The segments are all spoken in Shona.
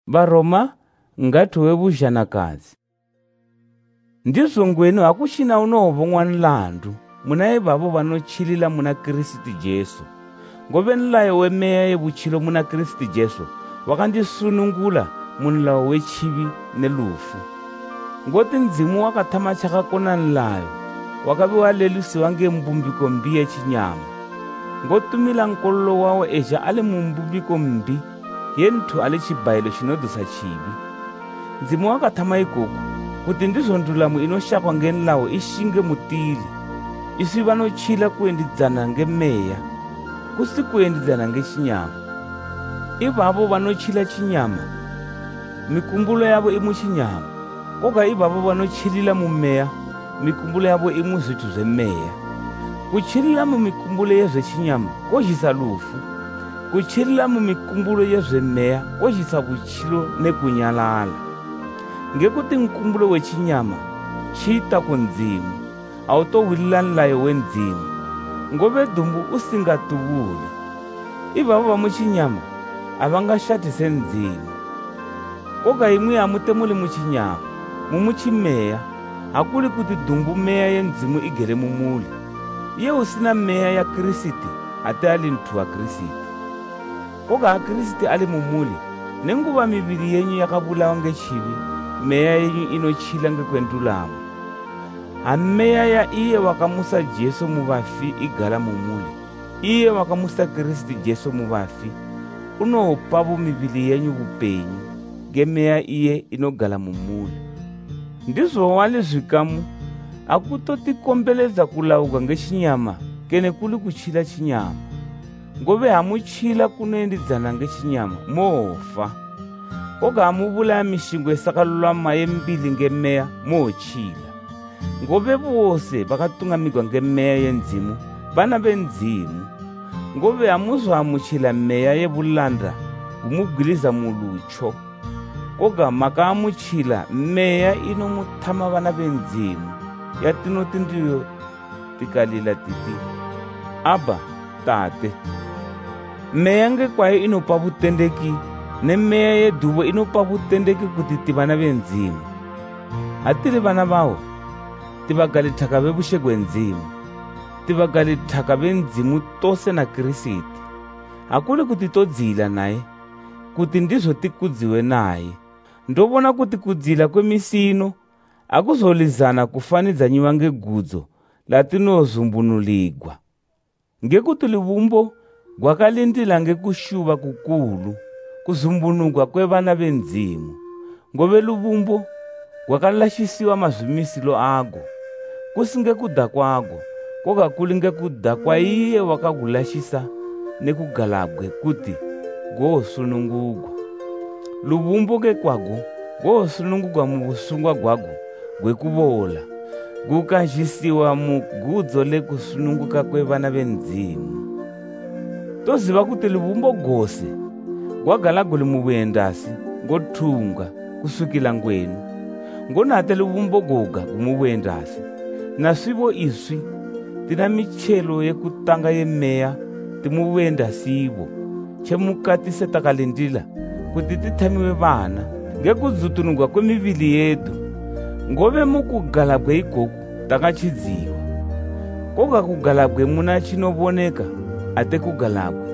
Baroma ngatowe buzhanakazi. Ndizvo ngwenu hakuchina unovongwa nlandu muna ivavo vanochilila muna Kristu Jesu. Ngove nlayo wemeya yebuchilo muna Kristu Jesu wakandisunungula munlayo wechivi nelufu. Ngoti ndzimu wakatama chakakona nlayo wakabe walelisiwa ngembumbiko mbi yechinyama. Ngotumila nkololo wawo eja ale mumbumbiko mbi yentu ale chibayilo chinodusa chivi. Ndzimu wakatama ikoku kuti ndizvo ndulamu inoshakwa ngenlawo ishinge mutili isi vanochila kuendidzana ngemeya kusi kuendidzana ngechinyama. Ivavo vanochila chinyama mikumbulo yavo imuchinyama, koga ivavo vanochilila mumeya mikumbulo yavo imuzvitu zvemeya. Kuchilila mumikumbulo yezvechinyama kozhisa lufu, kuchilila mumikumbulo yezvemeya kozhisa buchilo nekunyalala. Ngekuti mkumbulo wechinyama chiita kundzimu autowilila nlayo wendzimu, ngove dumbu usingatubule. Ivavo vamuchinyama avangashatise ndzimu, koga imwe hamutemuli muchinyama mumuchimeya, hakuli kuti dumbu meya yendzimu igere mumuli. Iye usina meya ya Kristi ate ali mtu wa Kristi. Koga Kristi ali mumuli nenguva miviri yenyu yakabulawa ngechivi, meya yenyu inochila ngekwendulamu. Ameya ya iye wakamusa Jesu muvafi igara mumuli. Iye wakamusa Kristi Jesu muvafi unopa miviri yenyu upenyu ngemeya iye inogala mumuli. Ndizvo wali zvikamu akutotikombeleza kulauka ngechinyama kene kuli kuchila chinyama. Ngove hamuchila kunoendidzana ngechinyama mofa, koga hamubulaya mishingo isakalulama yembili ngemeya mochila. Ngove vose vakatungamigwa ngemeya yendzimu vana vendzimu. Ngove hamuzohamuchila meya yebulanda kumugwiliza mulucho, koga makahamuchila meya inomutama vana vendzimu yatinoti ndiyo tikalila titi Abba Tate. Meya ngekwayo inopa vutendeki nemeya yeduvo inopa vutendeki kuti tivana vendzimu. Hatiri vana vawo tivagalitthaka vevushegwe ndzimu, tivagalitthaka vendzimu tose na Kristi. Hakuli kuti todzila naye kuti ndizvo tikudziwe naye. Ndovona kuti kudzila kwemisino akuzolizana kufanidza ngegudzo latinozumbunuligwa. Ngekuti luvumbo gwakalindila ngekushuva kukulu kuzumbunugwa kwevana vendzimu. Ngove luvumbo gwakalashisiwa mazvimisilo ago, kusinge kuda kwago, koga kuli ngekuda kwa iye wakagulashisa nekugalabwe kuti gosunungugwa. Luvumbo gekwago gosunungugwa mubusungwa gwago gwekuvola, gukazhisiwa mugudzo lekusununguka kwevana vendzimu. Toziva kuti luvumbo gose gwagala guli mubuendasi ngothunga kusukila ngwenu, ngonate luvumbo goga gumubuendasi. Naswivo iswi tina michelo yekutanga yemeya timubuendasivo chemukati setakalindila kuti tithamiwe vana ngekudzutunugwa kwemivili yedu. Ngove mukugalabwe ikoku takachidziwa, koga kugalabwe muna chinovoneka ate kugalabwe.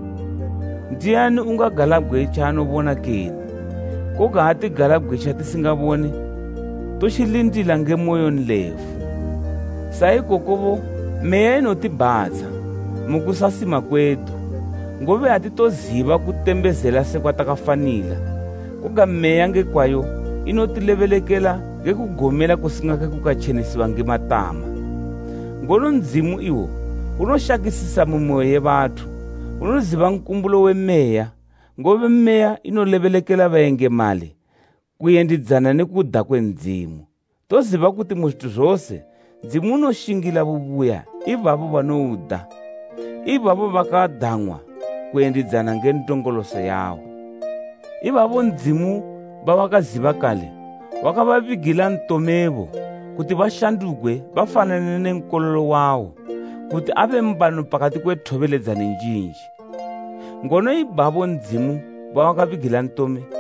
Ndiani ungagalabwe chaanobona keni? Koga hati galabwe chatisingabone tochilindila ngemoyo nlefu. Saikokovo meya inotibhatsa mukusasima kwedu, ngove hatitoziva kutembezela sekwatakafanila. Koga meya ngekwayo inotilevelekela ngekugomela kusingake kukachenesiwa ngematama. Ngono ndzimu iwo unoshakisisa mumoyo yevathu, unoziva nkumbulo wemeya. Ngove meya inolevelekela vaengemali kuyendidzana nekuda kwendzimu. Toziva kuti muzvitu zvose ndzimu unoshingila vuvuya ivavo vanouda, ivavo vakadhamwa kuyendidzana ngentongoloso yawo. Ivavo ndzimu vavakaziva kale wakavavigila ntomevo kuti vashandugwe vafanane nenkololo wawo, kuti ave mbano pakati kwethoveledzani njinji. Ngono ibavo ndzimu vavakavigila ntome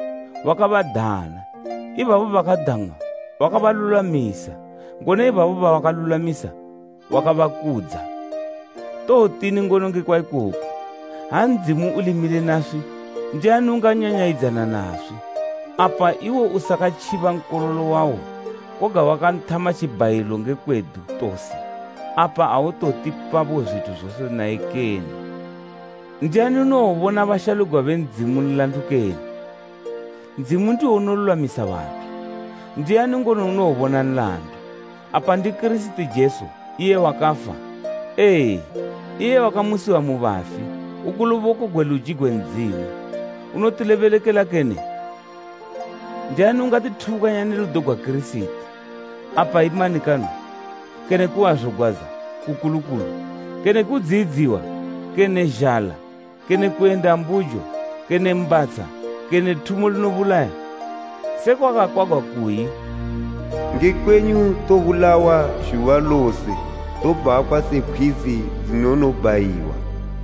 wakavadhana, ivavo vakadhana wakavalulamisa, ngone ivavo vakalulamisa wakavakudza. Totini ngononge kwa ikoko, handzimu ulimile naswi, ndiani unganyanyaidzana naswi. Apa iwo usakachiva nkololo wawo, koga wakanthama chibayilo ngekwedu tose. Apa awutoti pavo zvitu zvose naikeni. Ndiani unovona vashalugwa vendzimu nilandukeni? Ndzimu ndiwo unololamisa vantu. Ndiani ngono unovona nlandu? Apa ndi Kristu Jesu, iye wakafa. Iye wakamusiwa muvafi, ukuluvoko gweluji gwendzimu. Unotilevelekela kene? Ndiani ungatithukanya neludo gwa Kristu? Apa imanikano, kene kuwazvogwaza, kukulukulu, kene kudzidziwa, kene zhala, kene kuenda mbujo, kene mbatsa, kene thumo linovulaya. Sekwakakwagwa kuyi, ngekwenyu tovulawa zuva lose, tobhakwa sekhwizi dzinonobayiwa.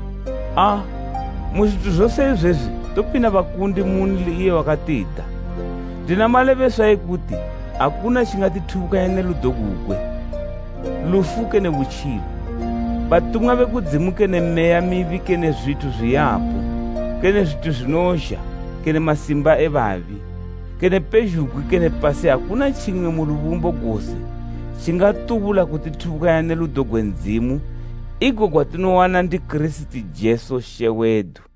muzvitu zvose izvezvi topinda vakundi muni iye wakatida. Ndina maleveswa ekuti hakuna chingatithukanya neludo kukwe, lufu kene vuchilo, vatumwa vekudzimu kene meya mivi kene zvitu zviyapo, kene zvitu zvinosha, kene masimba evavi, kene pezhugwi kene pasi, hakuna chimwe muluvumbo gose chingatuvula kutithukanya neludo gwendzimu, iko kwatinowana ndi Kristu Jesu she wedu.